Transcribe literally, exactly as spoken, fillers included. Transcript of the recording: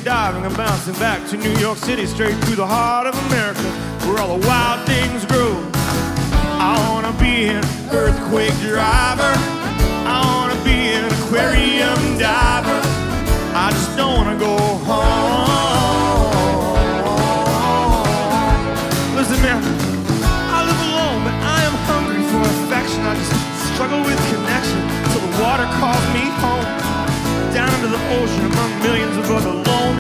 diving and bouncing back to New York City, straight through the heart of America, where all the wild things grow. I wanna be an earthquake driver,